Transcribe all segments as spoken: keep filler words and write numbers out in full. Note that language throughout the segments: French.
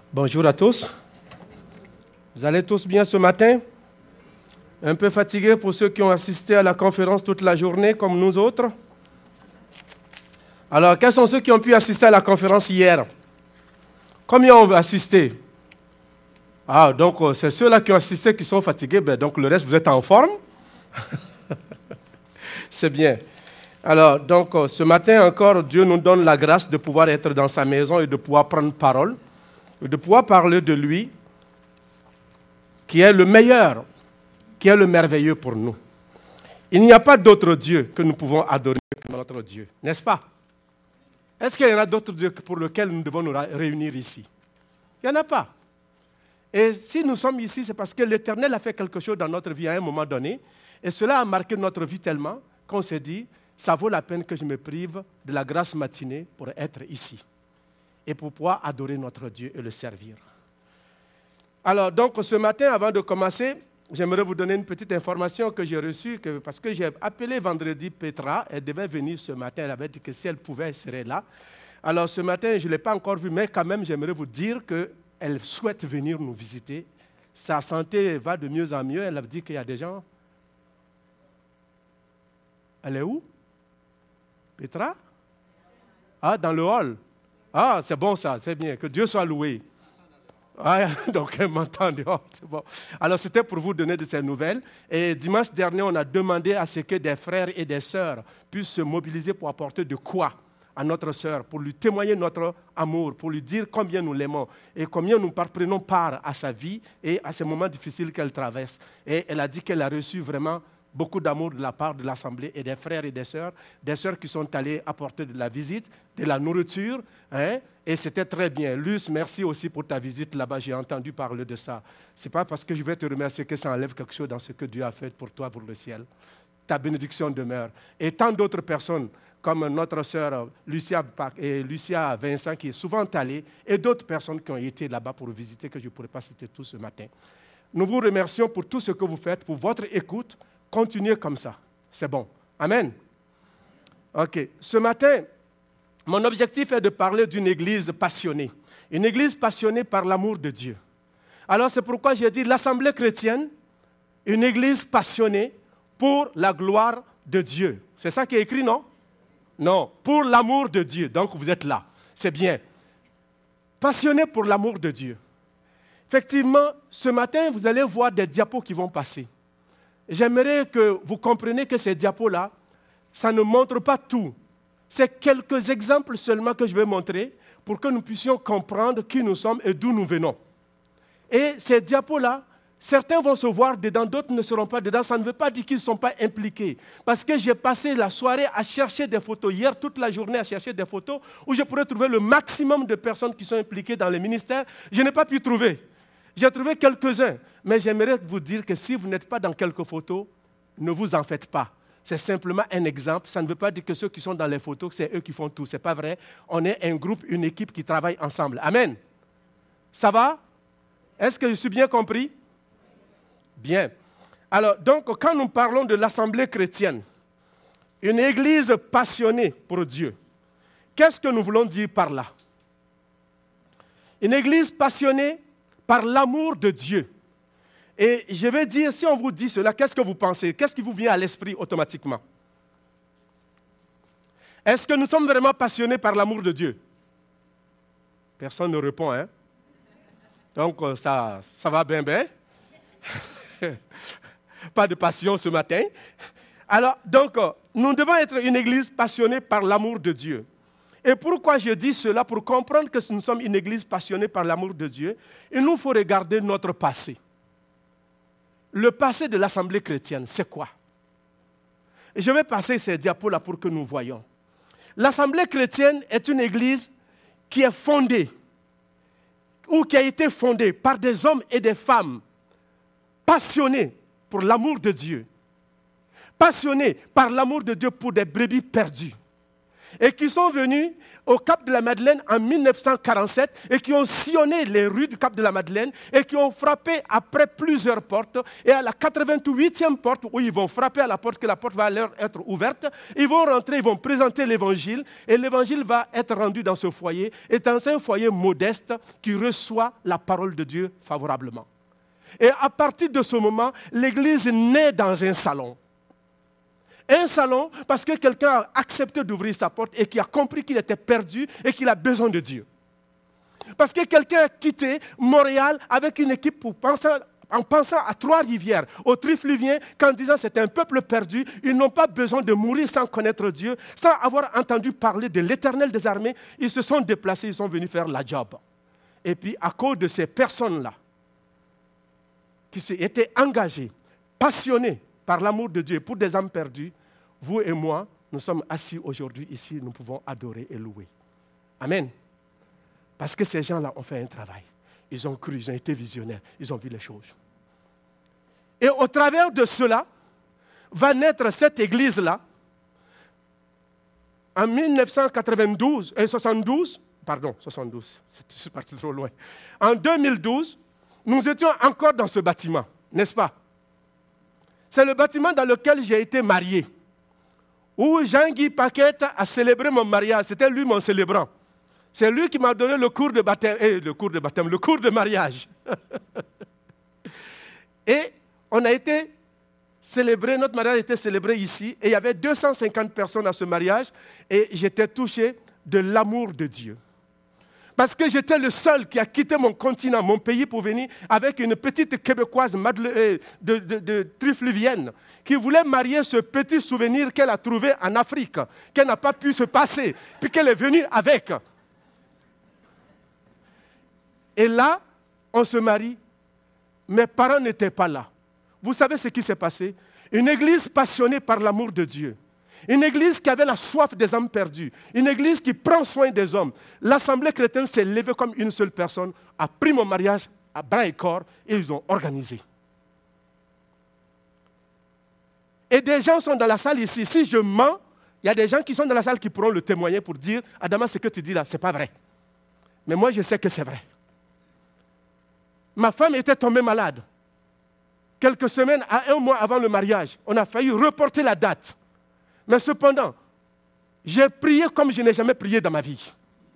Bonjour à tous. Vous allez tous bien ce matin? Un peu fatigués pour ceux qui ont assisté à la conférence toute la journée, comme nous autres? Alors, quels sont ceux qui ont pu assister à la conférence hier? Combien ont assisté? Ah, donc c'est ceux-là qui ont assisté qui sont fatigués, ben, donc le reste, vous êtes en forme? C'est bien. Alors, donc ce matin encore, Dieu nous donne la grâce de pouvoir être dans sa maison et de pouvoir prendre parole, et de pouvoir parler de lui, qui est le meilleur, qui est le merveilleux pour nous. Il n'y a pas d'autre Dieu que nous pouvons adorer que notre Dieu, n'est-ce pas? Est-ce qu'il y en a d'autres dieux pour lesquels nous devons nous réunir ici? Il n'y en a pas. Et si nous sommes ici, c'est parce que l'Éternel a fait quelque chose dans notre vie à un moment donné, et cela a marqué notre vie tellement qu'on s'est dit, ça vaut la peine que je me prive de la grâce matinée pour être ici et pour pouvoir adorer notre Dieu et le servir. Alors, donc, ce matin, avant de commencer, j'aimerais vous donner une petite information que j'ai reçue, que, parce que j'ai appelé vendredi Petra, elle devait venir ce matin, elle avait dit que si elle pouvait, elle serait là. Alors, ce matin, je ne l'ai pas encore vue, mais quand même, j'aimerais vous dire qu'elle souhaite venir nous visiter. Sa santé va de mieux en mieux, elle a dit qu'il y a des gens... Elle est où? Petra? Ah, dans le hall. Ah, c'est bon ça, c'est bien. Que Dieu soit loué. Ah, donc elle m'entend dehors, c'est bon. Alors c'était pour vous donner de ces nouvelles. Et dimanche dernier, on a demandé à ce que des frères et des sœurs puissent se mobiliser pour apporter de quoi à notre sœur, pour lui témoigner notre amour, pour lui dire combien nous l'aimons et combien nous prenons part à sa vie et à ces moments difficiles qu'elle traverse. Et elle a dit qu'elle a reçu vraiment beaucoup d'amour de la part de l'Assemblée et des frères et des sœurs, des sœurs qui sont allées apporter de la visite, de la nourriture, hein, et c'était très bien. Luce, merci aussi pour ta visite là-bas, j'ai entendu parler de ça. Ce n'est pas parce que je vais te remercier que ça enlève quelque chose dans ce que Dieu a fait pour toi, pour le ciel. Ta bénédiction demeure. Et tant d'autres personnes, comme notre sœur Lucia, et Lucia Vincent, qui est souvent allée, et d'autres personnes qui ont été là-bas pour visiter, que je ne pourrais pas citer tout ce matin. Nous vous remercions pour tout ce que vous faites, pour votre écoute. Continuez comme ça. C'est bon. Amen. OK. Ce matin, mon objectif est de parler d'une église passionnée. Une église passionnée par l'amour de Dieu. Alors, c'est pourquoi j'ai dit l'Assemblée chrétienne, une église passionnée pour la gloire de Dieu. C'est ça qui est écrit, non? Non. Pour l'amour de Dieu. Donc, vous êtes là. C'est bien. Passionné pour l'amour de Dieu. Effectivement, ce matin, vous allez voir des diapos qui vont passer. J'aimerais que vous compreniez que ces diapos-là, ça ne montre pas tout. C'est quelques exemples seulement que je vais montrer pour que nous puissions comprendre qui nous sommes et d'où nous venons. Et ces diapos-là, certains vont se voir dedans, d'autres ne seront pas dedans. Ça ne veut pas dire qu'ils ne sont pas impliqués. Parce que j'ai passé la soirée à chercher des photos, hier toute la journée à chercher des photos où je pourrais trouver le maximum de personnes qui sont impliquées dans les ministères. Je n'ai pas pu trouver. J'ai trouvé quelques-uns, mais j'aimerais vous dire que si vous n'êtes pas dans quelques photos, ne vous en faites pas. C'est simplement un exemple. Ça ne veut pas dire que ceux qui sont dans les photos, c'est eux qui font tout. Ce n'est pas vrai. On est un groupe, une équipe qui travaille ensemble. Amen. Ça va? Est-ce que je suis bien compris? Bien. Alors, donc, quand nous parlons de l'Assemblée chrétienne, une église passionnée pour Dieu, qu'est-ce que nous voulons dire par là? Une église passionnée par l'amour de Dieu. Et je vais dire, si on vous dit cela, qu'est-ce que vous pensez? Qu'est-ce qui vous vient à l'esprit automatiquement? Est-ce que nous sommes vraiment passionnés par l'amour de Dieu? Personne ne répond, hein? Donc, ça, ça va bien, bien. Pas de passion ce matin. Alors, donc, nous devons être une église passionnée par l'amour de Dieu. Et pourquoi je dis cela? Pour comprendre que nous sommes une église passionnée par l'amour de Dieu, il nous faut regarder notre passé. Le passé de l'Assemblée chrétienne, c'est quoi? Et je vais passer ces diapos-là pour que nous voyions. L'Assemblée chrétienne est une église qui est fondée, ou qui a été fondée par des hommes et des femmes passionnés pour l'amour de Dieu, passionnés par l'amour de Dieu pour des brebis perdues. et qui sont venus au Cap de la Madeleine en mille neuf cent quarante-sept et qui ont sillonné les rues du Cap de la Madeleine et qui ont frappé après plusieurs portes. Et à la quatre-vingt-huitième porte où ils vont frapper à la porte, que la porte va leur être ouverte, ils vont rentrer, ils vont présenter l'évangile et l'évangile va être rendu dans ce foyer. Et dans un foyer modeste qui reçoit la parole de Dieu favorablement. Et à partir de ce moment, l'église naît dans un salon. Un salon parce que quelqu'un a accepté d'ouvrir sa porte et qui a compris qu'il était perdu et qu'il a besoin de Dieu. Parce que quelqu'un a quitté Montréal avec une équipe pour penser, en pensant à Trois-Rivières, aux Trifluviens, qu'en disant que c'est un peuple perdu, ils n'ont pas besoin de mourir sans connaître Dieu, sans avoir entendu parler de l'Éternel des armées. Ils se sont déplacés, ils sont venus faire la job. Et puis à cause de ces personnes-là, qui étaient engagées, passionnées par l'amour de Dieu pour des âmes perdues, vous et moi, nous sommes assis aujourd'hui ici, nous pouvons adorer et louer. Amen. Parce que ces gens-là ont fait un travail. Ils ont cru, ils ont été visionnaires, ils ont vu les choses. Et au travers de cela, va naître cette église-là, en mille neuf cent quatre-vingt-douze, et soixante-douze, pardon, soixante-douze, je suis parti trop loin. En deux mille douze, nous étions encore dans ce bâtiment, n'est-ce pas? C'est le bâtiment dans lequel j'ai été marié, où Jean-Guy Paquette a célébré mon mariage. C'était lui mon célébrant. C'est lui qui m'a donné le cours de baptême, eh, le cours de baptême, le cours de mariage. Et on a été célébré, notre mariage a été célébré ici, et il y avait deux cent cinquante personnes à ce mariage, et j'étais touché de l'amour de Dieu. Parce que j'étais le seul qui a quitté mon continent, mon pays, pour venir avec une petite Québécoise de, de, de, de Trifluvienne qui voulait marier ce petit souvenir qu'elle a trouvé en Afrique, qu'elle n'a pas pu se passer, puis qu'elle est venue avec. Et là, on se marie. Mes parents n'étaient pas là. Vous savez ce qui s'est passé? Une église passionnée par l'amour de Dieu. Une église qui avait la soif des âmes perdues. Une église qui prend soin des hommes. L'Assemblée chrétienne s'est levée comme une seule personne, a pris mon mariage à bras et corps et ils ont organisé. Et des gens sont dans la salle ici. Si je mens, il y a des gens qui sont dans la salle qui pourront le témoigner pour dire « Adama, ce que tu dis là, ce n'est pas vrai. » Mais moi, je sais que c'est vrai. Ma femme était tombée malade. Quelques semaines à un mois avant le mariage, on a failli reporter la date. Mais cependant, j'ai prié comme je n'ai jamais prié dans ma vie.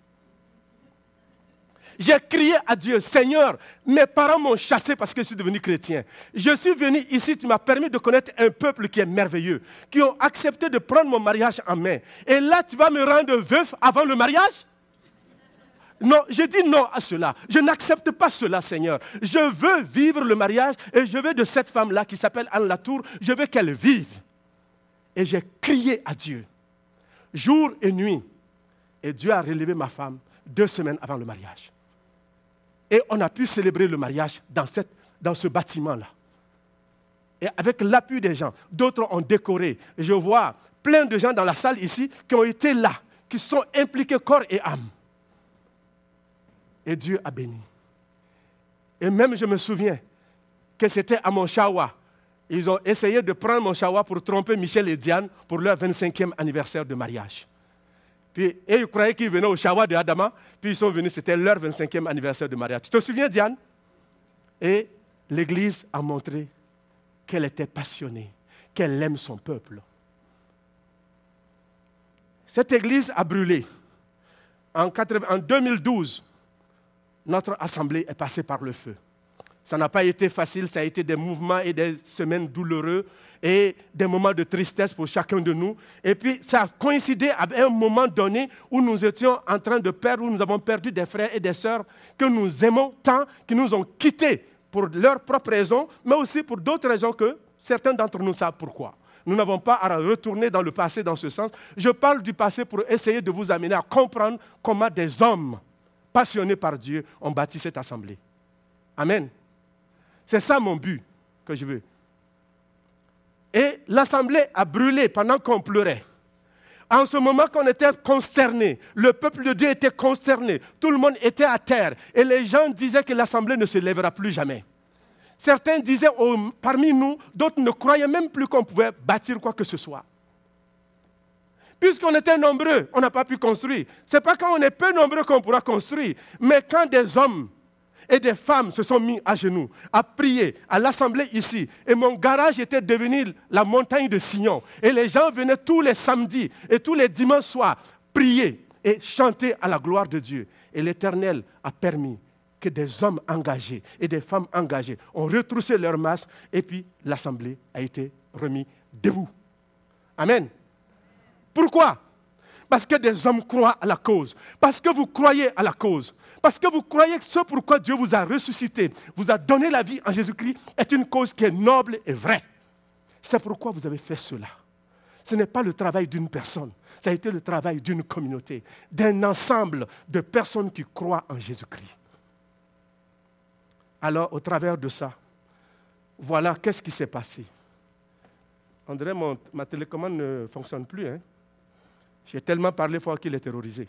J'ai crié à Dieu, Seigneur, mes parents m'ont chassé parce que je suis devenu chrétien. Je suis venu ici, tu m'as permis de connaître un peuple qui est merveilleux, qui ont accepté de prendre mon mariage en main. Et là, tu vas me rendre veuf avant le mariage? Non, je dis non à cela. Je n'accepte pas cela, Seigneur. Je veux vivre le mariage et je veux de cette femme-là qui s'appelle Anne Latour, je veux qu'elle vive. Et j'ai crié à Dieu, jour et nuit. Et Dieu a relevé ma femme deux semaines avant le mariage. Et on a pu célébrer le mariage dans, cette, dans ce bâtiment-là. Et avec l'appui des gens, d'autres ont décoré. Je vois plein de gens dans la salle ici qui ont été là, qui sont impliqués corps et âme. Et Dieu a béni. Et même je me souviens que c'était à mon Chawa. Ils ont essayé de prendre mon Chawa pour tromper Michel et Diane pour leur vingt-cinquième anniversaire de mariage. Puis, et ils croyaient qu'ils venaient au Chawa de Adama, puis ils sont venus, c'était leur vingt-cinquième anniversaire de mariage. Tu te souviens, Diane? Et l'Église a montré qu'elle était passionnée, qu'elle aime son peuple. Cette Église a brûlé. En, en deux mille douze, notre assemblée est passée par le feu. Ça n'a pas été facile, ça a été des mouvements et des semaines douloureux et des moments de tristesse pour chacun de nous. Et puis, ça a coïncidé avec un moment donné où nous étions en train de perdre, où nous avons perdu des frères et des sœurs que nous aimons tant, qui nous ont quittés pour leurs propres raisons, mais aussi pour d'autres raisons que certains d'entre nous savent pourquoi. Nous n'avons pas à retourner dans le passé dans ce sens. Je parle du passé pour essayer de vous amener à comprendre comment des hommes passionnés par Dieu ont bâti cette assemblée. Amen. C'est ça mon but que je veux. Et l'assemblée a brûlé pendant qu'on pleurait. En ce moment qu'on était consterné, le peuple de Dieu était consterné, tout le monde était à terre et les gens disaient que l'assemblée ne se lèvera plus jamais. Certains disaient oh, parmi nous, d'autres ne croyaient même plus qu'on pouvait bâtir quoi que ce soit. Puisqu'on était nombreux, on n'a pas pu construire. Ce n'est pas quand on est peu nombreux qu'on pourra construire. Mais quand des hommes et des femmes se sont mis à genoux, à prier, à l'assemblée ici, et mon garage était devenu la montagne de Sion, et les gens venaient tous les samedis et tous les dimanches soirs prier et chanter à la gloire de Dieu. Et l'Éternel a permis que des hommes engagés et des femmes engagées ont retroussé leurs masses, et puis l'assemblée a été remise debout. Amen. Pourquoi? Parce que des hommes croient à la cause. Parce que vous croyez à la cause. Parce que vous croyez que ce pourquoi Dieu vous a ressuscité, vous a donné la vie en Jésus-Christ, est une cause qui est noble et vraie. C'est pourquoi vous avez fait cela. Ce n'est pas le travail d'une personne. Ça a été le travail d'une communauté, d'un ensemble de personnes qui croient en Jésus-Christ. Alors, au travers de ça, voilà qu'est-ce qui s'est passé. André, mon, ma télécommande ne fonctionne plus. Hein? J'ai tellement parlé fort qu'il est terrorisé.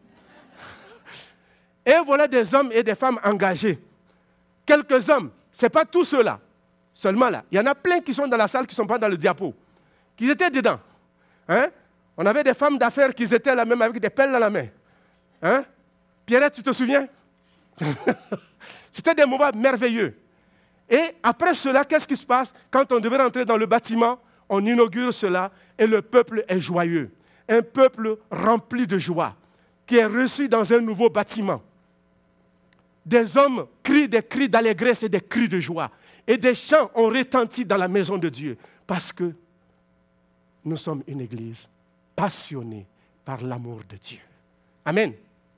Et voilà des hommes et des femmes engagés. Quelques hommes, ce n'est pas tous ceux-là, seulement là. Il y en a plein qui sont dans la salle qui ne sont pas dans le diapo, qui étaient dedans. Hein? On avait des femmes d'affaires qui étaient là même avec des pelles dans la main. Hein? Pierrette, tu te souviens? C'était des moments merveilleux. Et après cela, qu'est-ce qui se passe? Quand on devait rentrer dans le bâtiment, on inaugure cela et le peuple est joyeux. Un peuple rempli de joie, qui est reçu dans un nouveau bâtiment. Des hommes crient des cris d'allégresse et des cris de joie. Et des chants ont retenti dans la maison de Dieu. Parce que nous sommes une église passionnée par l'amour de Dieu. Amen.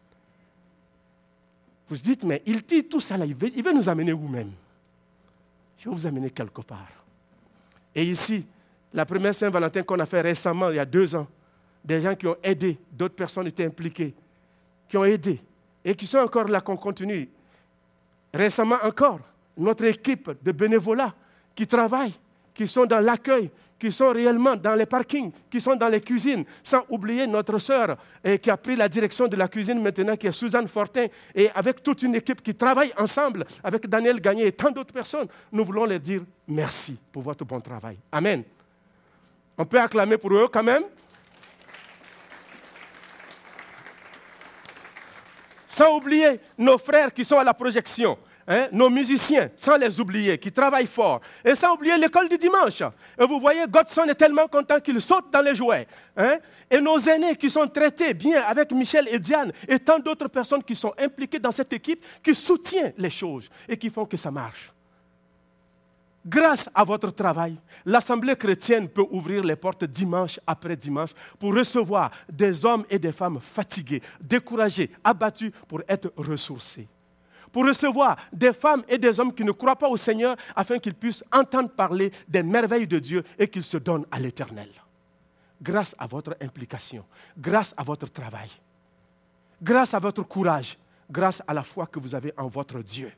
Vous dites, mais il dit tout ça là, il veut, il veut nous amener où même? Je vais vous amener quelque part. Et ici, la première Saint-Valentin qu'on a fait récemment, il y a deux ans, des gens qui ont aidé, d'autres personnes étaient impliquées, qui ont aidé et qui sont encore là, qu'on continue. Récemment encore, notre équipe de bénévolat qui travaille, qui sont dans l'accueil, qui sont réellement dans les parkings, qui sont dans les cuisines, sans oublier notre sœur et qui a pris la direction de la cuisine maintenant, qui est Suzanne Fortin, et avec toute une équipe qui travaille ensemble, avec Daniel Gagné et tant d'autres personnes. Nous voulons leur dire merci pour votre bon travail. Amen. On peut acclamer pour eux quand même. Sans oublier nos frères qui sont à la projection, hein, nos musiciens, sans les oublier, qui travaillent fort. Et sans oublier l'école du dimanche. Et vous voyez, Godson est tellement content qu'il saute dans les jouets. Hein. Et nos aînés qui sont traités bien avec Michel et Diane et tant d'autres personnes qui sont impliquées dans cette équipe, qui soutiennent les choses et qui font que ça marche. Grâce à votre travail, l'Assemblée chrétienne peut ouvrir les portes dimanche après dimanche pour recevoir des hommes et des femmes fatigués, découragés, abattus pour être ressourcés. Pour recevoir des femmes et des hommes qui ne croient pas au Seigneur afin qu'ils puissent entendre parler des merveilles de Dieu et qu'ils se donnent à l'Éternel. Grâce à votre implication, grâce à votre travail, grâce à votre courage, grâce à la foi que vous avez en votre Dieu.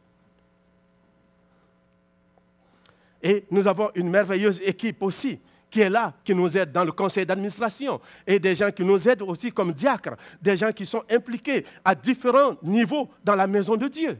Et nous avons une merveilleuse équipe aussi qui est là, qui nous aide dans le conseil d'administration et des gens qui nous aident aussi comme diacres, des gens qui sont impliqués à différents niveaux dans la maison de Dieu.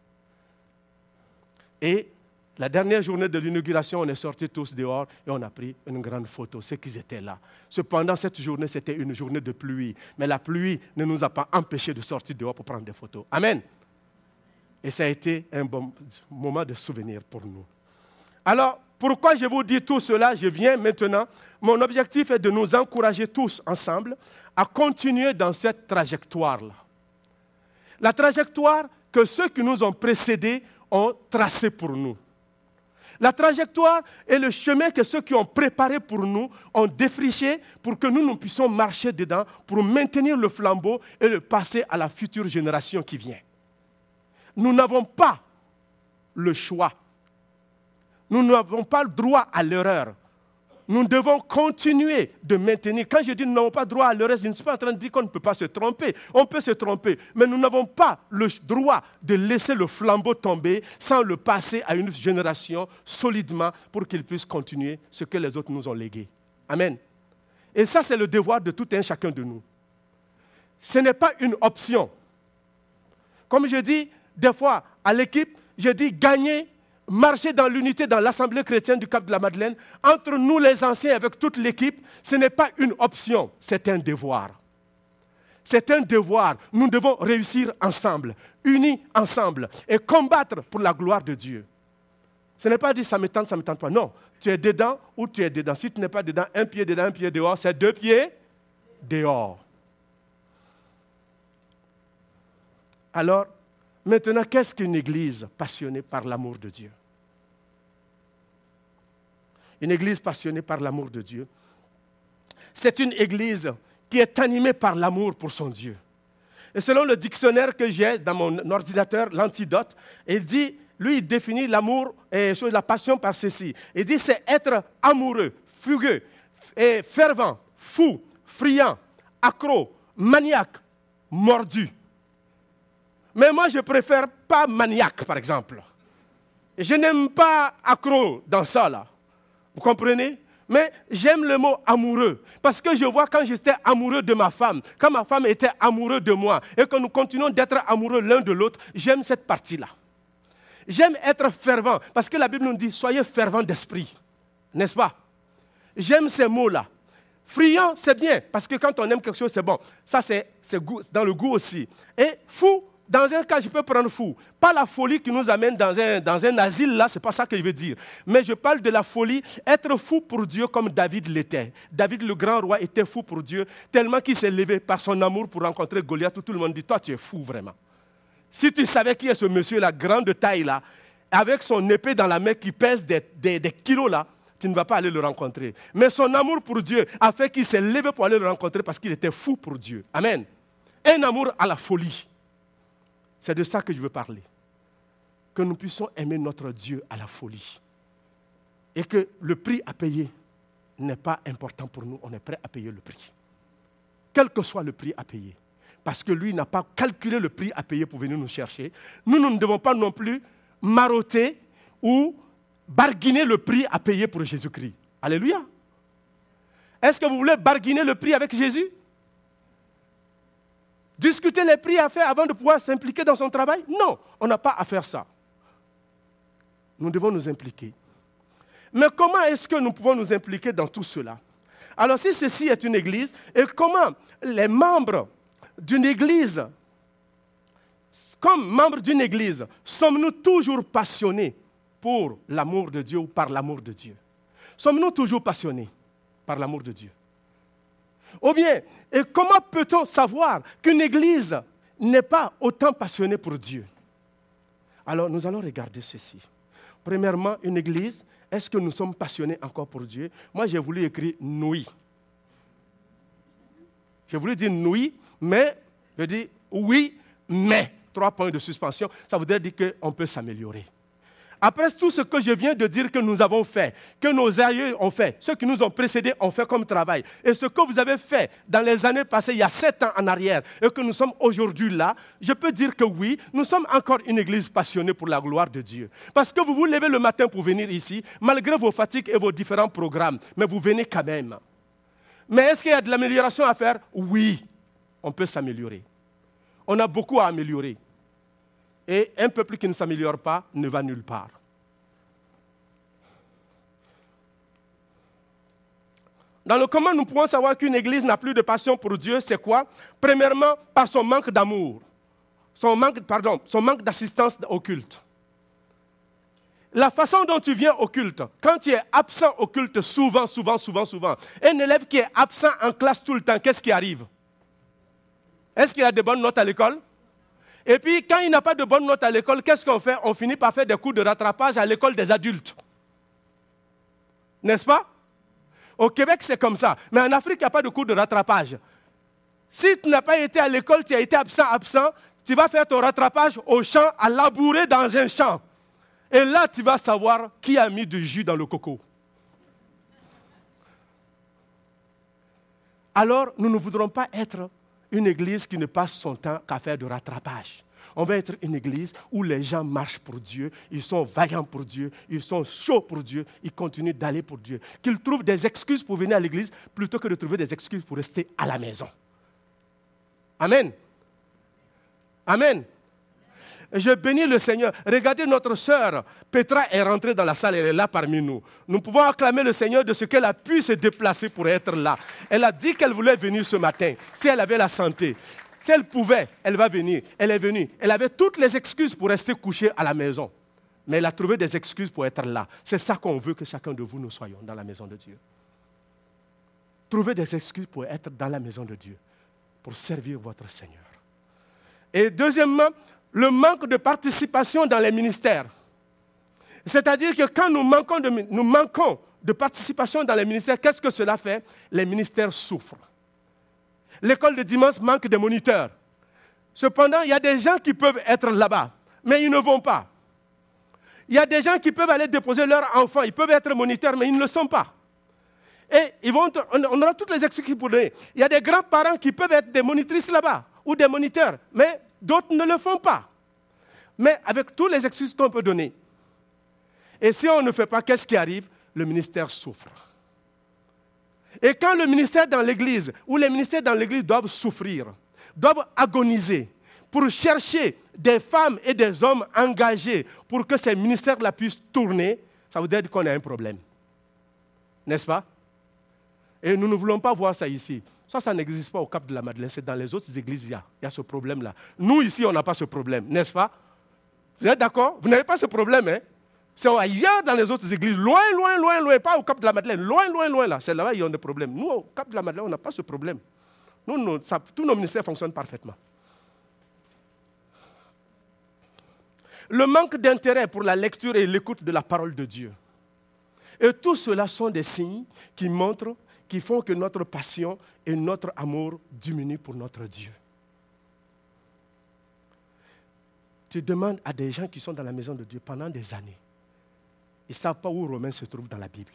Et la dernière journée de l'inauguration, on est sortis tous dehors et on a pris une grande photo, ceux qui étaient là. Cependant, cette journée, c'était une journée de pluie, mais la pluie ne nous a pas empêchés de sortir dehors pour prendre des photos. Amen. Et ça a été un bon moment de souvenir pour nous. Alors, pourquoi je vous dis tout cela? Je viens maintenant. Mon objectif est de nous encourager tous ensemble à continuer dans cette trajectoire-là. La trajectoire que ceux qui nous ont précédés ont tracée pour nous. La trajectoire est le chemin que ceux qui ont préparé pour nous ont défriché pour que nous, nous puissions marcher dedans, pour maintenir le flambeau et le passer à la future génération qui vient. Nous n'avons pas le choix. Nous n'avons pas le droit à l'erreur. Nous devons continuer de maintenir. Quand je dis nous n'avons pas le droit à l'erreur, je ne suis pas en train de dire qu'on ne peut pas se tromper. On peut se tromper, mais nous n'avons pas le droit de laisser le flambeau tomber sans le passer à une génération solidement pour qu'ils puissent continuer ce que les autres nous ont légué. Amen. Et ça, c'est le devoir de tout un chacun de nous. Ce n'est pas une option. Comme je dis des fois à l'équipe, je dis gagner marcher dans l'unité dans l'Assemblée chrétienne du Cap de la Madeleine, entre nous les anciens avec toute l'équipe, ce n'est pas une option, c'est un devoir. C'est un devoir. Nous devons réussir ensemble, unis ensemble et combattre pour la gloire de Dieu. Ce n'est pas dire ça me tente, ça ne me tente pas. Non, tu es dedans ou tu es dedans. Si tu n'es pas dedans, un pied dedans, un pied dehors, c'est deux pieds dehors. Alors, maintenant, qu'est-ce qu'une église passionnée par l'amour de Dieu? Une église passionnée par l'amour de Dieu, c'est une église qui est animée par l'amour pour son Dieu. Et selon le dictionnaire que j'ai dans mon ordinateur, l'Antidote, il dit, lui, il définit l'amour et la passion par ceci. Il dit, c'est être amoureux, fugueux, et fervent, fou, friand, accro, maniaque, mordu. Mais moi, je préfère pas maniaque, par exemple. Je n'aime pas accro dans ça, là. Vous comprenez? Mais j'aime le mot amoureux. Parce que je vois quand j'étais amoureux de ma femme, quand ma femme était amoureuse de moi, et que nous continuons d'être amoureux l'un de l'autre, j'aime cette partie-là. J'aime être fervent, parce que la Bible nous dit, soyez fervents d'esprit. N'est-ce pas? J'aime ces mots-là. Friand, c'est bien, parce que quand on aime quelque chose, c'est bon. Ça, c'est, c'est goût, dans le goût aussi. Et fou, dans un cas, je peux prendre fou. Pas la folie qui nous amène dans un, dans un asile, là, ce n'est pas ça que je veux dire. Mais je parle de la folie, être fou pour Dieu comme David l'était. David, le grand roi, était fou pour Dieu, tellement qu'il s'est levé par son amour pour rencontrer Goliath, où tout le monde dit, toi, tu es fou, vraiment. Si tu savais qui est ce monsieur, la grande taille, là, avec son épée dans la main qui pèse des, des, des kilos, là, tu ne vas pas aller le rencontrer. Mais son amour pour Dieu a fait qu'il s'est levé pour aller le rencontrer parce qu'il était fou pour Dieu. Amen. Un amour à la folie. C'est de ça que je veux parler. Que nous puissions aimer notre Dieu à la folie. Et que le prix à payer n'est pas important pour nous. On est prêt à payer le prix. Quel que soit le prix à payer. Parce que lui n'a pas calculé le prix à payer pour venir nous chercher. Nous, nous ne devons pas non plus marotter ou barguiner le prix à payer pour Jésus-Christ. Alléluia. Est-ce que vous voulez barguiner le prix avec Jésus? Discuter les prix à faire avant de pouvoir s'impliquer dans son travail? Non, on n'a pas à faire ça. Nous devons nous impliquer. Mais comment est-ce que nous pouvons nous impliquer dans tout cela? Alors si ceci est une église, et comment les membres d'une église, comme membres d'une église, sommes-nous toujours passionnés pour l'amour de Dieu ou par l'amour de Dieu? Sommes-nous toujours passionnés par l'amour de Dieu? Ou bien, et comment peut-on savoir qu'une église n'est pas autant passionnée pour Dieu? Alors, nous allons regarder ceci. Premièrement, une église, est-ce que nous sommes passionnés encore pour Dieu? Moi, j'ai voulu écrire « oui ». J'ai voulu dire « oui », mais je dis « oui, mais ». Trois points de suspension, ça voudrait dire qu'on peut s'améliorer. Après tout ce que je viens de dire que nous avons fait, que nos aïeux ont fait, ceux qui nous ont précédés ont fait comme travail, et ce que vous avez fait dans les années passées, il y a sept ans en arrière, et que nous sommes aujourd'hui là, je peux dire que oui, nous sommes encore une église passionnée pour la gloire de Dieu. Parce que vous vous levez le matin pour venir ici, malgré vos fatigues et vos différents programmes, mais vous venez quand même. Mais est-ce qu'il y a de l'amélioration à faire? Oui, on peut s'améliorer. On a beaucoup à améliorer. Et un peuple qui ne s'améliore pas ne va nulle part. Dans le comment nous pouvons savoir qu'une église n'a plus de passion pour Dieu, c'est quoi? Premièrement, par son manque d'amour, son manque, pardon, son manque d'assistance au culte. La façon dont tu viens au culte, quand tu es absent au culte souvent, souvent, souvent, souvent, un élève qui est absent en classe tout le temps, qu'est-ce qui arrive? Est-ce qu'il a de bonnes notes à l'école? Et puis, quand il n'a pas de bonnes notes à l'école, qu'est-ce qu'on fait? On finit par faire des cours de rattrapage à l'école des adultes. N'est-ce pas? Au Québec, c'est comme ça. Mais en Afrique, il n'y a pas de cours de rattrapage. Si tu n'as pas été à l'école, tu as été absent, absent, tu vas faire ton rattrapage au champ, à labourer dans un champ. Et là, tu vas savoir qui a mis du jus dans le coco. Alors, nous ne voudrons pas être une église qui ne passe son temps qu'à faire du rattrapage. On va être une église où les gens marchent pour Dieu, ils sont vaillants pour Dieu, ils sont chauds pour Dieu, ils continuent d'aller pour Dieu. Qu'ils trouvent des excuses pour venir à l'église plutôt que de trouver des excuses pour rester à la maison. Amen. Amen. Je bénis le Seigneur. Regardez notre sœur, Petra est rentrée dans la salle, elle est là parmi nous. Nous pouvons acclamer le Seigneur de ce qu'elle a pu se déplacer pour être là. Elle a dit qu'elle voulait venir ce matin, si elle avait la santé. Si elle pouvait, elle va venir. Elle est venue. Elle avait toutes les excuses pour rester couchée à la maison. Mais elle a trouvé des excuses pour être là. C'est ça qu'on veut que chacun de vous nous soyons dans la maison de Dieu. Trouvez des excuses pour être dans la maison de Dieu, pour servir votre Seigneur. Et deuxièmement, le manque de participation dans les ministères. C'est-à-dire que quand nous manquons de, nous manquons de participation dans les ministères, qu'est-ce que cela fait? Les ministères souffrent. L'école de dimanche manque de moniteurs. Cependant, il y a des gens qui peuvent être là-bas, mais ils ne vont pas. Il y a des gens qui peuvent aller déposer leurs enfants, ils peuvent être moniteurs, mais ils ne le sont pas. Et ils vont, on aura toutes les excuses pour donner. Il y a des grands-parents qui peuvent être des monitrices là-bas, ou des moniteurs, mais d'autres ne le font pas. Mais avec toutes les excuses qu'on peut donner. Et si on ne fait pas, qu'est-ce qui arrive? Le ministère souffre. Et quand le ministère dans l'Église, ou les ministères dans l'Église doivent souffrir, doivent agoniser pour chercher des femmes et des hommes engagés pour que ces ministères-là puissent tourner, ça veut dire qu'on a un problème. N'est-ce pas? Et nous ne voulons pas voir ça ici. Ça, ça n'existe pas au Cap de la Madeleine. C'est dans les autres églises, il y a, il y a ce problème-là. Nous, ici, on n'a pas ce problème, n'est-ce pas? Vous êtes d'accord? Vous n'avez pas ce problème, hein? C'est ailleurs dans les autres églises, loin, loin, loin, loin, pas au Cap de la Madeleine, loin, loin, loin, là. C'est là-bas qu'ils ont des problèmes. Nous, au Cap de la Madeleine, on n'a pas ce problème. Nous, nous ça, tous nos ministères fonctionnent parfaitement. Le manque d'intérêt pour la lecture et l'écoute de la parole de Dieu. Et tout cela sont des signes qui montrent, qui font que notre passion et notre amour diminuent pour notre Dieu. Tu demandes à des gens qui sont dans la maison de Dieu pendant des années. Ils ne savent pas où Romains se trouve dans la Bible.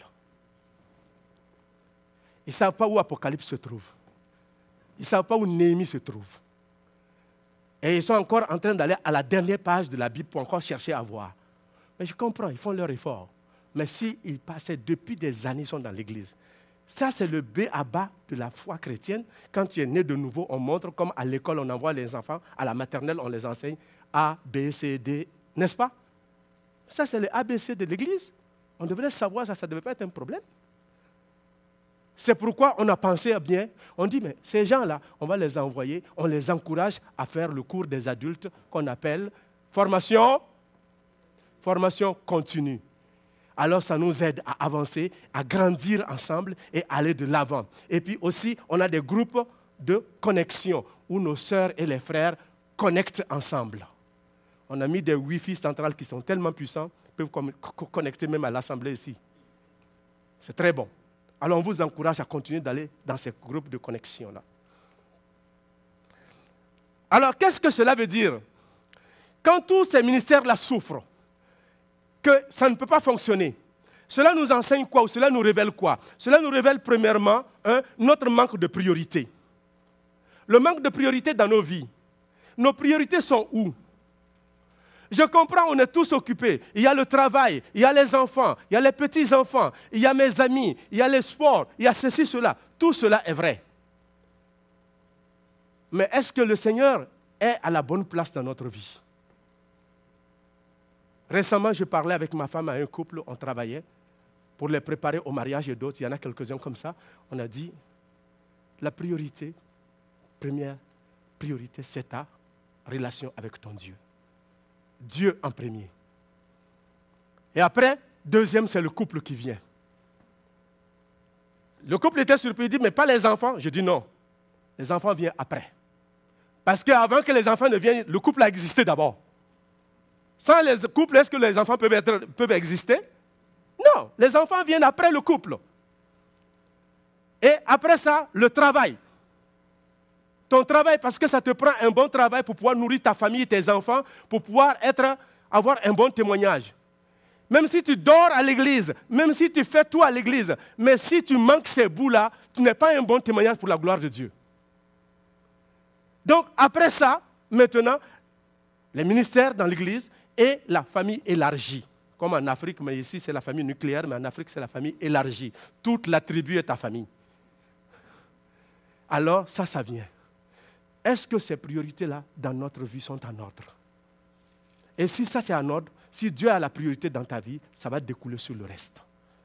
Ils ne savent pas où Apocalypse se trouve. Ils ne savent pas où Néhémie se trouve. Et ils sont encore en train d'aller à la dernière page de la Bible pour encore chercher à voir. Mais je comprends, ils font leur effort. Mais s'ils passaient depuis des années, ils sont dans l'Église. Ça, c'est le B à bas de la foi chrétienne. Quand tu es né de nouveau, on montre comme à l'école, on envoie les enfants, à la maternelle, on les enseigne A, B, C, D, n'est-ce pas? Ça, c'est le A B C de l'Église. On devrait savoir ça, ça ne devait pas être un problème. C'est pourquoi on a pensé à bien. On dit, mais ces gens-là, on va les envoyer, on les encourage à faire le cours des adultes qu'on appelle formation, formation continue. Alors, ça nous aide à avancer, à grandir ensemble et aller de l'avant. Et puis aussi, on a des groupes de connexion où nos sœurs et les frères connectent ensemble. On a mis des Wi-Fi centrales qui sont tellement puissants, peuvent connecter même à l'assemblée ici. C'est très bon. Alors, on vous encourage à continuer d'aller dans ces groupes de connexion-là. Alors, qu'est-ce que cela veut dire? Quand tous ces ministères-là souffrent, que ça ne peut pas fonctionner, cela nous enseigne quoi ou cela nous révèle quoi? Cela nous révèle premièrement hein, notre manque de priorité. Le manque de priorité dans nos vies. Nos priorités sont où? Je comprends, on est tous occupés. Il y a le travail, il y a les enfants, il y a les petits-enfants, il y a mes amis, il y a les sports, il y a ceci, cela. Tout cela est vrai. Mais est-ce que le Seigneur est à la bonne place dans notre vie? Récemment, je parlais avec ma femme à un couple, on travaillait pour les préparer au mariage et d'autres. Il y en a quelques-uns comme ça. On a dit, la priorité, première priorité, c'est ta relation avec ton Dieu. Dieu en premier. Et après, deuxième, c'est le couple qui vient. Le couple était surpris, il dit, mais pas les enfants. Je dis non, les enfants viennent après. Parce qu'avant que les enfants ne viennent, le couple a existé d'abord. Sans les couples, est-ce que les enfants peuvent, être, peuvent exister? Non, les enfants viennent après le couple. Et après ça, le travail. Ton travail, parce que ça te prend un bon travail pour pouvoir nourrir ta famille, tes enfants, pour pouvoir être, avoir un bon témoignage. Même si tu dors à l'église, même si tu fais tout à l'église, mais si tu manques ces bouts-là, tu n'es pas un bon témoignage pour la gloire de Dieu. Donc, après ça, maintenant, les ministères dans l'église et la famille élargie. Comme en Afrique, mais ici c'est la famille nucléaire, mais en Afrique c'est la famille élargie. Toute la tribu est ta famille. Alors, ça, ça vient. Est-ce que ces priorités-là, dans notre vie, sont en ordre? Et si ça c'est en ordre, si Dieu a la priorité dans ta vie, ça va découler sur le reste.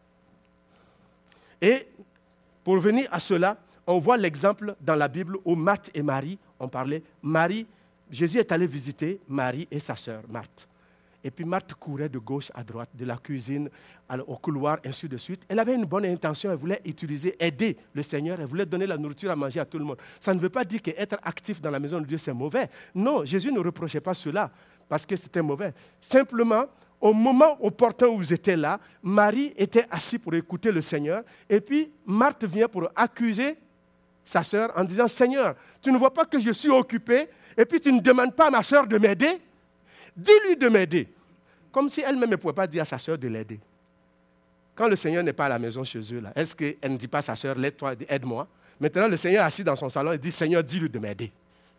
Et pour revenir à cela, on voit l'exemple dans la Bible où Marthe et Marie ont parlé. Marie, Jésus est allé visiter Marie et sa sœur, Marthe. Et puis Marthe courait de gauche à droite, de la cuisine au couloir, ainsi de suite. Elle avait une bonne intention, elle voulait utiliser, aider le Seigneur, elle voulait donner la nourriture à manger à tout le monde. Ça ne veut pas dire qu'être actif dans la maison de Dieu, c'est mauvais. Non, Jésus ne reprochait pas cela parce que c'était mauvais. Simplement, au moment opportun où vous étiez là, Marie était assise pour écouter le Seigneur. Et puis Marthe vient pour accuser sa sœur en disant, Seigneur, tu ne vois pas que je suis occupée et puis tu ne demandes pas à ma sœur de m'aider? Dis-lui de m'aider. Comme si elle-même ne pouvait pas dire à sa sœur de l'aider. Quand le Seigneur n'est pas à la maison chez eux, là, est-ce qu'elle ne dit pas à sa sœur, aide-toi, aide-moi? Maintenant, le Seigneur est assis dans son salon et dit, Seigneur, dis-lui de m'aider.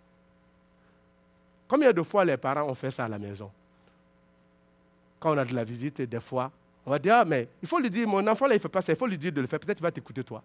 Combien de fois les parents ont fait ça à la maison? Quand on a de la visite, des fois, on va dire, ah, mais il faut lui dire, mon enfant là, il ne fait pas ça, il faut lui dire de le faire, peut-être il va t'écouter toi.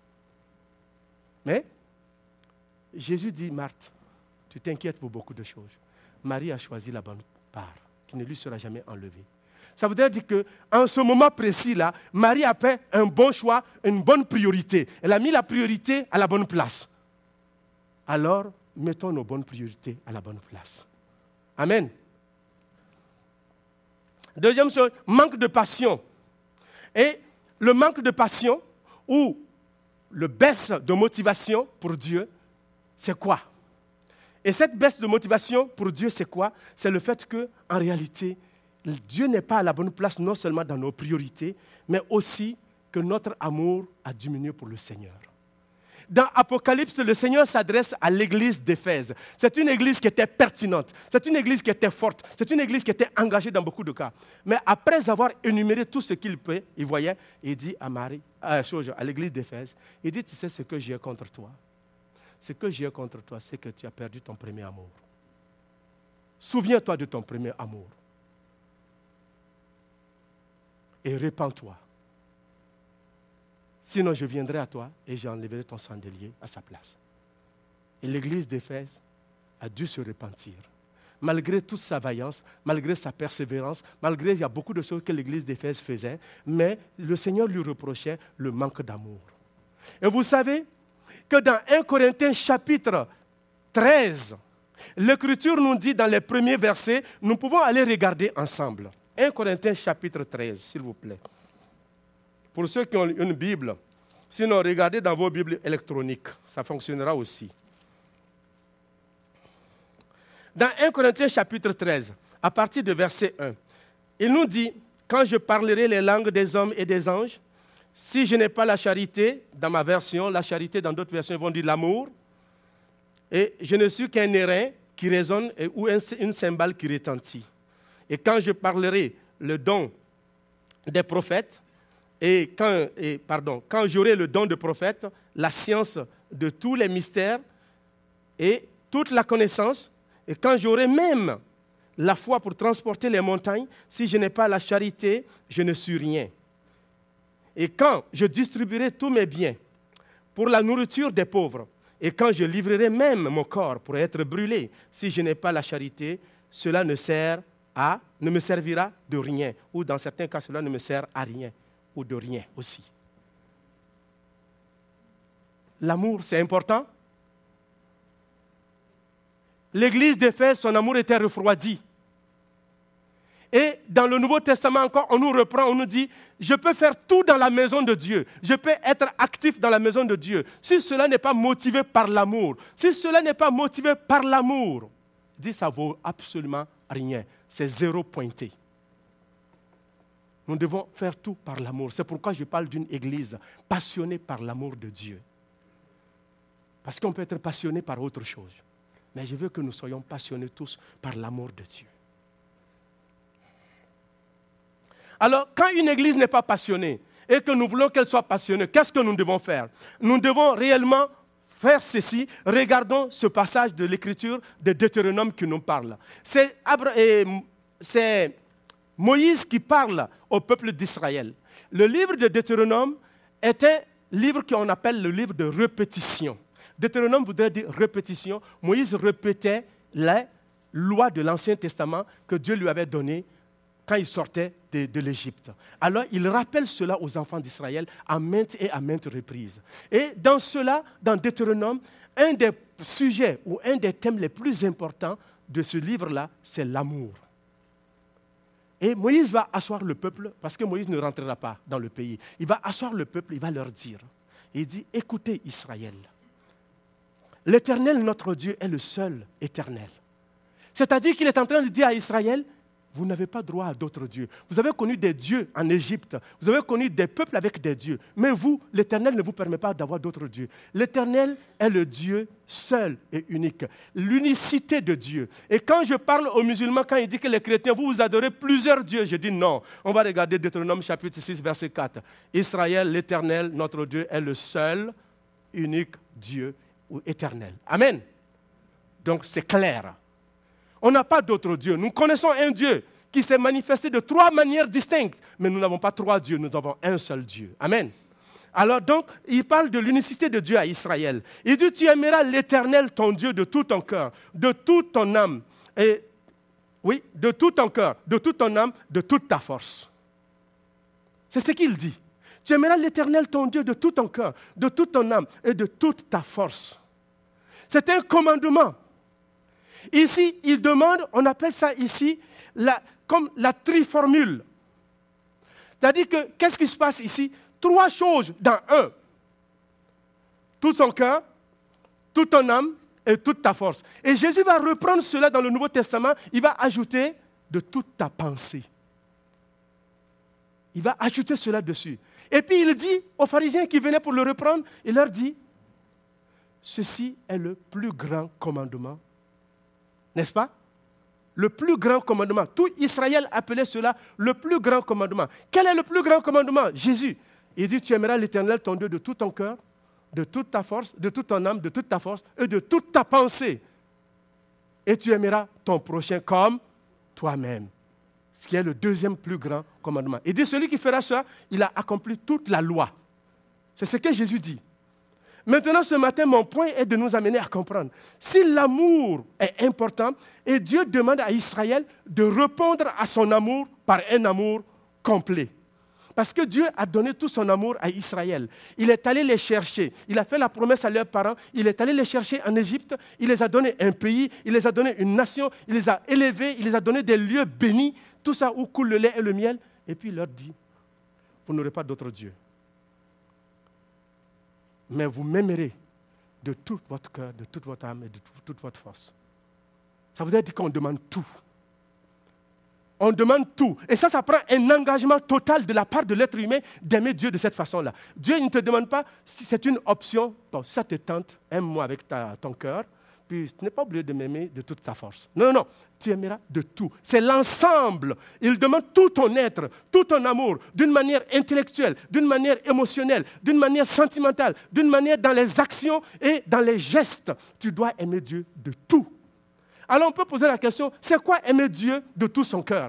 Mais Jésus dit, Marthe, tu t'inquiètes pour beaucoup de choses. Marie a choisi la bonne part, qui ne lui sera jamais enlevée. Ça veut dire qu'en ce moment précis-là, Marie a fait un bon choix, une bonne priorité. Elle a mis la priorité à la bonne place. Alors, mettons nos bonnes priorités à la bonne place. Amen. Deuxième chose, manque de passion. Et le manque de passion ou le baisse de motivation pour Dieu, c'est quoi? Et cette baisse de motivation pour Dieu, c'est quoi? C'est le fait qu'en réalité, Dieu n'est pas à la bonne place, non seulement dans nos priorités, mais aussi que notre amour a diminué pour le Seigneur. Dans Apocalypse, le Seigneur s'adresse à l'église d'Éphèse. C'est une église qui était pertinente, c'est une église qui était forte, c'est une église qui était engagée dans beaucoup de cas. Mais après avoir énuméré tout ce qu'il peut, il voyait, il dit à Marie, à, à l'église d'Éphèse, il dit, tu sais ce que j'ai contre toi? Ce que j'ai contre toi, c'est que tu as perdu ton premier amour. Souviens-toi de ton premier amour. Et répands-toi. Sinon, je viendrai à toi et j'enlèverai ton chandelier à sa place. Et l'église d'Éphèse a dû se repentir. Malgré toute sa vaillance, malgré sa persévérance, malgré il y a beaucoup de choses que l'église d'Éphèse faisait, mais le Seigneur lui reprochait le manque d'amour. Et vous savez que dans un Corinthiens chapitre treize, l'Écriture nous dit dans les premiers versets, nous pouvons aller regarder ensemble. un Corinthiens chapitre treize, s'il vous plaît. Pour ceux qui ont une Bible, sinon regardez dans vos Bibles électroniques, ça fonctionnera aussi. Dans un Corinthiens chapitre treize, à partir de verset un, il nous dit, quand je parlerai les langues des hommes et des anges, si je n'ai pas la charité, dans ma version, la charité, dans d'autres versions, ils vont dire l'amour, et je ne suis qu'un airain qui résonne et, ou un, une cymbale qui retentit. Et quand je parlerai le don des prophètes, et quand, et, pardon, quand j'aurai le don de prophète, la science de tous les mystères et toute la connaissance, et quand j'aurai même la foi pour transporter les montagnes, si je n'ai pas la charité, je ne suis rien. Et quand je distribuerai tous mes biens pour la nourriture des pauvres, et quand je livrerai même mon corps pour être brûlé, si je n'ai pas la charité, cela ne sert à, ne me servira de rien. Ou dans certains cas, cela ne me sert à rien, ou de rien aussi. L'amour, c'est important. L'église d'Éphèse, son amour était refroidi. Et dans le Nouveau Testament encore, on nous reprend, on nous dit, je peux faire tout dans la maison de Dieu. Je peux être actif dans la maison de Dieu. Si cela n'est pas motivé par l'amour, si cela n'est pas motivé par l'amour, dit ça vaut absolument rien. C'est zéro pointé. Nous devons faire tout par l'amour. C'est pourquoi je parle d'une église passionnée par l'amour de Dieu. Parce qu'on peut être passionné par autre chose. Mais je veux que nous soyons passionnés tous par l'amour de Dieu. Alors, quand une église n'est pas passionnée et que nous voulons qu'elle soit passionnée, qu'est-ce que nous devons faire? Nous devons réellement faire ceci. Regardons ce passage de l'Écriture de Deutéronome qui nous parle. C'est, Abra- c'est Moïse qui parle au peuple d'Israël. Le livre de Deutéronome est un livre qu'on appelle le livre de répétition. Deutéronome voudrait dire répétition. Moïse répétait les, lois de l'Ancien Testament que Dieu lui avait données quand il sortait de, de l'Égypte. Alors, il rappelle cela aux enfants d'Israël à maintes et à maintes reprises. Et dans cela, dans Deutéronome, un des sujets ou un des thèmes les plus importants de ce livre-là, c'est l'amour. Et Moïse va asseoir le peuple, parce que Moïse ne rentrera pas dans le pays. Il va asseoir le peuple, il va leur dire. Il dit, écoutez Israël, l'Éternel, notre Dieu, est le seul éternel. C'est-à-dire qu'il est en train de dire à Israël, vous n'avez pas droit à d'autres dieux. Vous avez connu des dieux en Égypte. Vous avez connu des peuples avec des dieux. Mais vous, l'Éternel ne vous permet pas d'avoir d'autres dieux. L'Éternel est le Dieu seul et unique. L'unicité de Dieu. Et quand je parle aux musulmans, quand ils disent que les chrétiens, vous vous adorez plusieurs dieux, je dis non. On va regarder Deutéronome chapitre six, verset quatre. Israël, l'Éternel, notre Dieu, est le seul, unique Dieu ou éternel. Amen. Donc c'est clair. On n'a pas d'autre Dieu. Nous connaissons un Dieu qui s'est manifesté de trois manières distinctes. Mais nous n'avons pas trois dieux, nous avons un seul Dieu. Amen. Alors donc, il parle de l'unicité de Dieu à Israël. Il dit, tu aimeras l'Éternel, ton Dieu, de tout ton cœur, de toute ton âme. Et, oui, de tout ton cœur, de toute ton âme, de toute ta force. C'est ce qu'il dit. Tu aimeras l'Éternel, ton Dieu, de tout ton cœur, de toute ton âme et de toute ta force. C'est un commandement. Ici, il demande, on appelle ça ici, la, comme la triformule. C'est-à-dire que, qu'est-ce qui se passe ici? Trois choses dans un. Tout son cœur, toute ton âme et toute ta force. Et Jésus va reprendre cela dans le Nouveau Testament, il va ajouter de toute ta pensée. Il va ajouter cela dessus. Et puis il dit aux pharisiens qui venaient pour le reprendre, il leur dit, ceci est le plus grand commandement. N'est-ce pas? Le plus grand commandement. Tout Israël appelait cela le plus grand commandement. Quel est le plus grand commandement? Jésus. Il dit, tu aimeras l'Éternel, ton Dieu, de tout ton cœur, de toute ta force, de toute ton âme, de toute ta force et de toute ta pensée. Et tu aimeras ton prochain comme toi-même. Ce qui est le deuxième plus grand commandement. Il dit, celui qui fera ça, il a accompli toute la loi. C'est ce que Jésus dit. Maintenant, ce matin, mon point est de nous amener à comprendre. Si l'amour est important, et Dieu demande à Israël de répondre à son amour par un amour complet. Parce que Dieu a donné tout son amour à Israël. Il est allé les chercher. Il a fait la promesse à leurs parents. Il est allé les chercher en Égypte. Il les a donné un pays. Il les a donné une nation. Il les a élevés. Il les a donné des lieux bénis. Tout ça où coule le lait et le miel. Et puis il leur dit, vous n'aurez pas d'autre Dieu. Mais vous m'aimerez de tout votre cœur, de toute votre âme et de toute votre force. Ça veut dire qu'on demande tout. On demande tout. Et ça, ça prend un engagement total de la part de l'être humain d'aimer Dieu de cette façon-là. Dieu ne te demande pas si c'est une option. Bon, si ça te tente, aime-moi avec ta, ton cœur. Puis tu n'es pas obligé de m'aimer de toute ta force. Non, non, non. Tu aimeras de tout. C'est l'ensemble. Il demande tout ton être, tout ton amour, d'une manière intellectuelle, d'une manière émotionnelle, d'une manière sentimentale, d'une manière dans les actions et dans les gestes. Tu dois aimer Dieu de tout. Alors on peut poser la question, c'est quoi aimer Dieu de tout son cœur?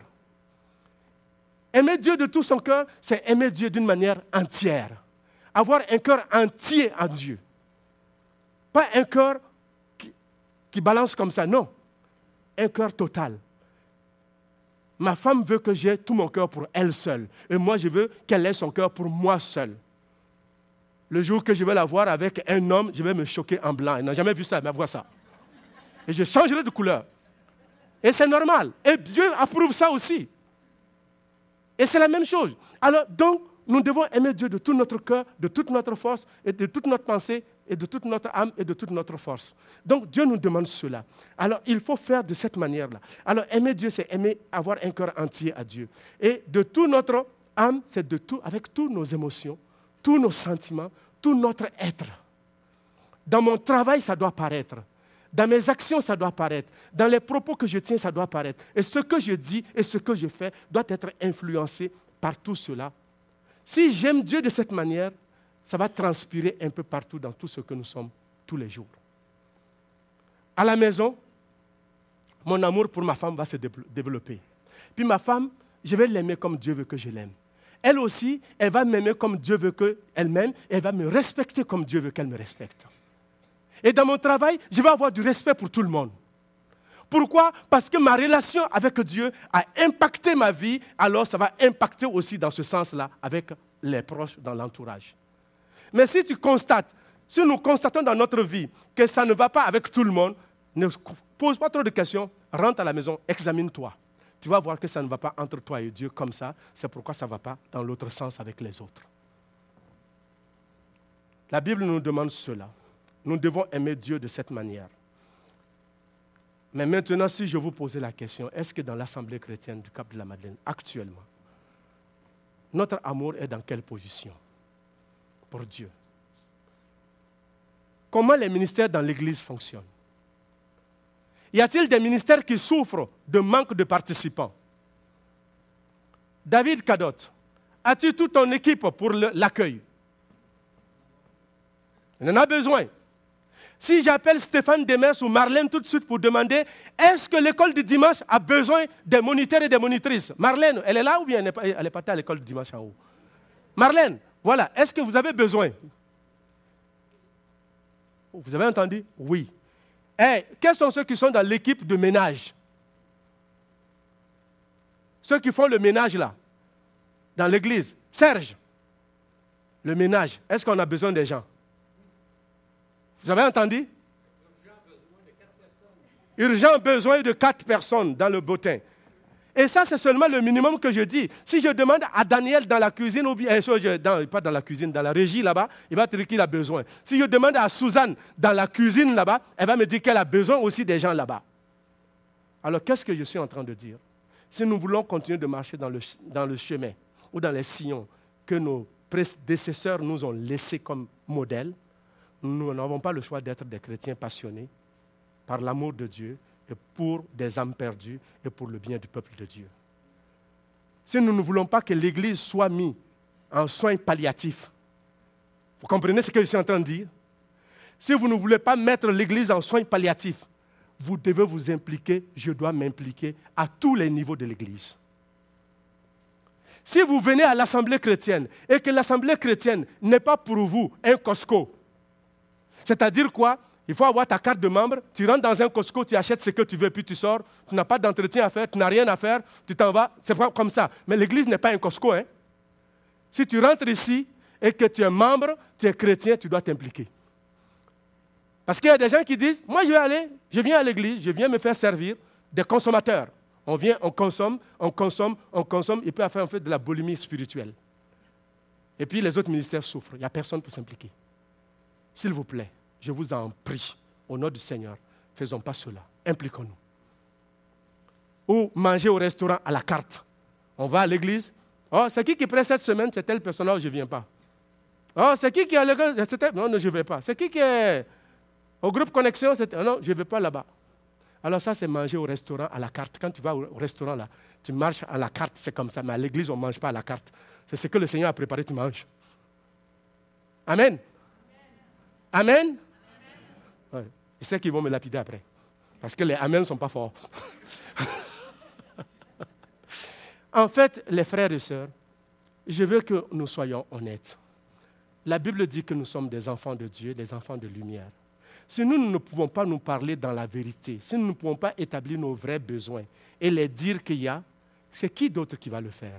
Aimer Dieu de tout son cœur, c'est aimer Dieu d'une manière entière. Avoir un cœur entier en Dieu. Pas un cœur qui, qui balance comme ça, non. Un cœur total. Ma femme veut que j'aie tout mon cœur pour elle seule. Et moi, je veux qu'elle ait son cœur pour moi seule. Le jour que je vais la voir avec un homme, je vais me choquer en blanc. Elle n'a jamais vu ça, mais elle voit ça. Et je changerai de couleur. Et c'est normal. Et Dieu approuve ça aussi. Et c'est la même chose. Alors, donc, nous devons aimer Dieu de tout notre cœur, de toute notre force, et de toute notre pensée, et de toute notre âme, et de toute notre force. Donc, Dieu nous demande cela. Alors, il faut faire de cette manière-là. Alors, aimer Dieu, c'est aimer avoir un cœur entier à Dieu. Et de toute notre âme, c'est de tout, avec toutes nos émotions, tous nos sentiments, tout notre être. Dans mon travail, ça doit paraître. Dans mes actions, ça doit paraître. Dans les propos que je tiens, ça doit paraître. Et ce que je dis et ce que je fais doit être influencé par tout cela. Si j'aime Dieu de cette manière, ça va transpirer un peu partout dans tout ce que nous sommes tous les jours. À la maison, mon amour pour ma femme va se développer. Puis ma femme, je vais l'aimer comme Dieu veut que je l'aime. Elle aussi, elle va m'aimer comme Dieu veut qu'elle m'aime, et elle va me respecter comme Dieu veut qu'elle me respecte. Et dans mon travail, je vais avoir du respect pour tout le monde. Pourquoi? Parce que ma relation avec Dieu a impacté ma vie, alors ça va impacter aussi dans ce sens-là avec les proches dans l'entourage. Mais si tu constates, si nous constatons dans notre vie que ça ne va pas avec tout le monde, ne pose pas trop de questions, rentre à la maison, examine-toi. Tu vas voir que ça ne va pas entre toi et Dieu comme ça, c'est pourquoi ça ne va pas dans l'autre sens avec les autres. La Bible nous demande cela. Nous devons aimer Dieu de cette manière. Mais maintenant, si je vous posais la question, est-ce que dans l'Assemblée chrétienne du Cap de la Madeleine, actuellement, notre amour est dans quelle position pour Dieu? Comment les ministères dans l'Église fonctionnent? Y a-t-il des ministères qui souffrent de manque de participants? David Cadot, as-tu toute ton équipe pour l'accueil? On en a besoin. Si j'appelle Stéphane Demers ou Marlène tout de suite pour demander, est-ce que l'école du dimanche a besoin des moniteurs et des monitrices? Marlène, elle est là ou bien elle n'est pas, elle est partie à l'école du dimanche en haut? Marlène, voilà, est-ce que vous avez besoin? Vous avez entendu? Oui. Hey, quels sont ceux qui sont dans l'équipe de ménage? Ceux qui font le ménage là, dans l'église. Serge, le ménage, est-ce qu'on a besoin des gens? Vous avez entendu? Urgent besoin de quatre personnes dans le bottin. Et ça, c'est seulement le minimum que je dis. Si je demande à Daniel dans la cuisine, ou bien, dans, pas dans la cuisine, dans la régie là-bas, il va te dire qu'il a besoin. Si je demande à Suzanne dans la cuisine là-bas, elle va me dire qu'elle a besoin aussi des gens là-bas. Alors, qu'est-ce que je suis en train de dire? Si nous voulons continuer de marcher dans le, dans le chemin ou dans les sillons que nos prédécesseurs nous ont laissés comme modèle, nous n'avons pas le choix d'être des chrétiens passionnés par l'amour de Dieu et pour des âmes perdues et pour le bien du peuple de Dieu. Si nous ne voulons pas que l'Église soit mise en soins palliatifs, vous comprenez ce que je suis en train de dire? Si vous ne voulez pas mettre l'Église en soins palliatifs, vous devez vous impliquer, je dois m'impliquer à tous les niveaux de l'Église. Si vous venez à l'Assemblée chrétienne et que l'Assemblée chrétienne n'est pas pour vous un Costco, c'est-à-dire quoi? Il faut avoir ta carte de membre, tu rentres dans un Costco, tu achètes ce que tu veux, puis tu sors, tu n'as pas d'entretien à faire, tu n'as rien à faire, tu t'en vas, c'est pas comme ça. Mais l'Église n'est pas un Costco. Hein? Si tu rentres ici et que tu es membre, tu es chrétien, tu dois t'impliquer. Parce qu'il y a des gens qui disent, moi je vais aller, je viens à l'Église, je viens me faire servir, des consommateurs. On vient, on consomme, on consomme, on consomme, il peut faire en fait de la boulimie spirituelle. Et puis les autres ministères souffrent, il n'y a personne pour s'impliquer. S'il vous plaît, je vous en prie, au nom du Seigneur, faisons pas cela. Impliquons-nous. Ou manger au restaurant à la carte. On va à l'église. Oh, c'est qui qui prête cette semaine? C'est telle personne là, je ne viens pas. Oh, c'est qui qui est à l'église? Non, non, je ne vais pas. C'est qui qui est au groupe Connexion? Non, je ne vais pas là-bas. Alors ça, c'est manger au restaurant à la carte. Quand tu vas au restaurant là, tu marches à la carte, c'est comme ça. Mais à l'église, on ne mange pas à la carte. C'est ce que le Seigneur a préparé, tu manges. Amen. Amen. Amen. Ouais. Je sais qu'ils vont me lapider après. Parce que les Amen ne sont pas forts. En fait, les frères et sœurs, je veux que nous soyons honnêtes. La Bible dit que nous sommes des enfants de Dieu, des enfants de lumière. Si nous ne pouvons pas nous parler dans la vérité, si nous ne pouvons pas établir nos vrais besoins et les dire qu'il y a, c'est qui d'autre qui va le faire?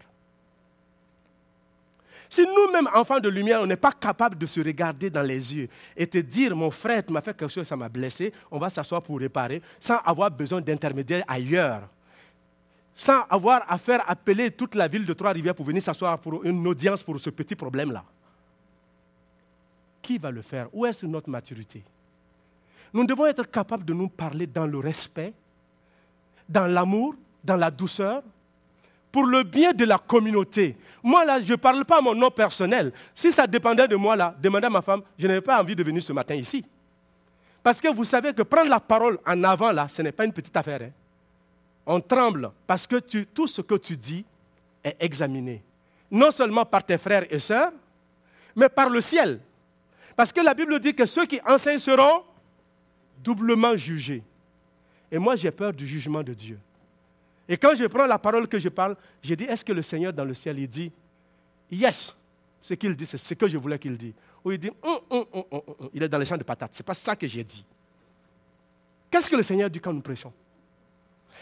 Si nous-mêmes, enfants de lumière, on n'est pas capable de se regarder dans les yeux et te dire, mon frère, tu m'as fait quelque chose, ça m'a blessé, on va s'asseoir pour réparer, sans avoir besoin d'intermédiaires ailleurs, sans avoir à faire appeler toute la ville de Trois-Rivières pour venir s'asseoir pour une audience pour ce petit problème-là. Qui va le faire? Où est-ce notre maturité? Nous devons être capables de nous parler dans le respect, dans l'amour, dans la douceur, pour le bien de la communauté. Moi, là, je ne parle pas à mon nom personnel. Si ça dépendait de moi, là, demandez à ma femme, je n'avais pas envie de venir ce matin ici. Parce que vous savez que prendre la parole en avant, là, ce n'est pas une petite affaire. Hein. On tremble parce que tu, tout ce que tu dis est examiné. Non seulement par tes frères et sœurs, mais par le ciel. Parce que la Bible dit que ceux qui enseignent seront doublement jugés. Et moi, j'ai peur du jugement de Dieu. Et quand je prends la parole que je parle, je dis, est-ce que le Seigneur dans le ciel, il dit, yes, ce qu'il dit, c'est ce que je voulais qu'il dise. Ou il dit, hum, hum, hum, hum, hum. Il est dans les champs de patates. Ce n'est pas ça que j'ai dit. Qu'est-ce que le Seigneur dit quand nous prêchons?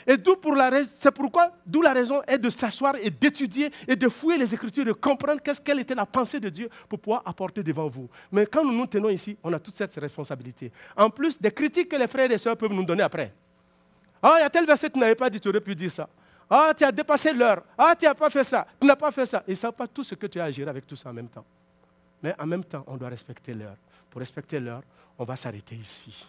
Et d'où pour la rais- c'est pourquoi, d'où la raison est de s'asseoir et d'étudier et de fouiller les Écritures, de comprendre qu'est-ce, quelle était la pensée de Dieu pour pouvoir apporter devant vous. Mais quand nous nous tenons ici, on a toute cette responsabilité. En plus des critiques que les frères et sœurs peuvent nous donner après. Ah, il y a tel verset que tu n'avais pas dit, tu aurais pu dire ça. Ah, tu as dépassé l'heure. Ah, tu n'as pas fait ça. Tu n'as pas fait ça. Ils ne savent pas tout ce que tu as à gérer avec tout ça en même temps. Mais en même temps, on doit respecter l'heure. Pour respecter l'heure, on va s'arrêter ici.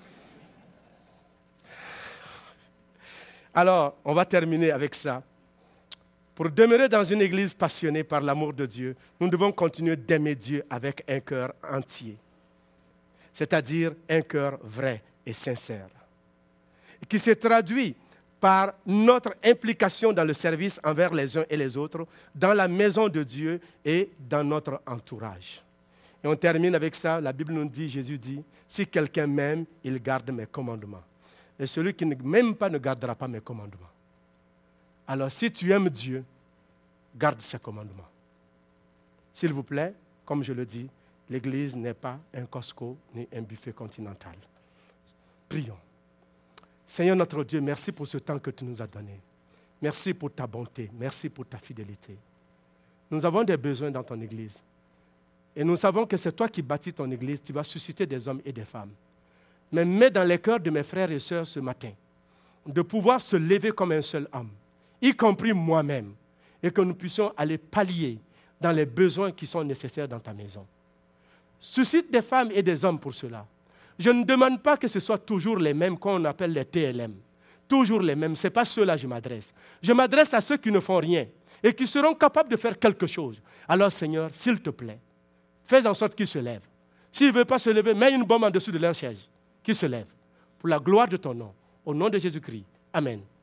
Alors, on va terminer avec ça. Pour demeurer dans une église passionnée par l'amour de Dieu, nous devons continuer d'aimer Dieu avec un cœur entier. C'est-à-dire un cœur vrai et sincère. Qui se traduit par notre implication dans le service envers les uns et les autres, dans la maison de Dieu et dans notre entourage. Et on termine avec ça, la Bible nous dit, Jésus dit, si quelqu'un m'aime, il garde mes commandements. Et celui qui ne m'aime pas ne gardera pas mes commandements. Alors si tu aimes Dieu, garde ses commandements. S'il vous plaît, comme je le dis, l'Église n'est pas un Costco ni un buffet continental. Prions. Seigneur notre Dieu, merci pour ce temps que tu nous as donné. Merci pour ta bonté, merci pour ta fidélité. Nous avons des besoins dans ton Église. Et nous savons que c'est toi qui bâtis ton Église, tu vas susciter des hommes et des femmes. Mais mets dans les cœurs de mes frères et sœurs ce matin de pouvoir se lever comme un seul homme, y compris moi-même, et que nous puissions aller pallier dans les besoins qui sont nécessaires dans ta maison. Suscite des femmes et des hommes pour cela. Je ne demande pas que ce soit toujours les mêmes qu'on appelle les T L M. Toujours les mêmes, ce n'est pas ceux-là que je m'adresse. Je m'adresse à ceux qui ne font rien et qui seront capables de faire quelque chose. Alors Seigneur, s'il te plaît, fais en sorte qu'ils se lèvent. S'ils ne veulent pas se lever, mets une bombe en dessous de leur chaise. Qu'ils se lèvent. Pour la gloire de ton nom. Au nom de Jésus-Christ. Amen.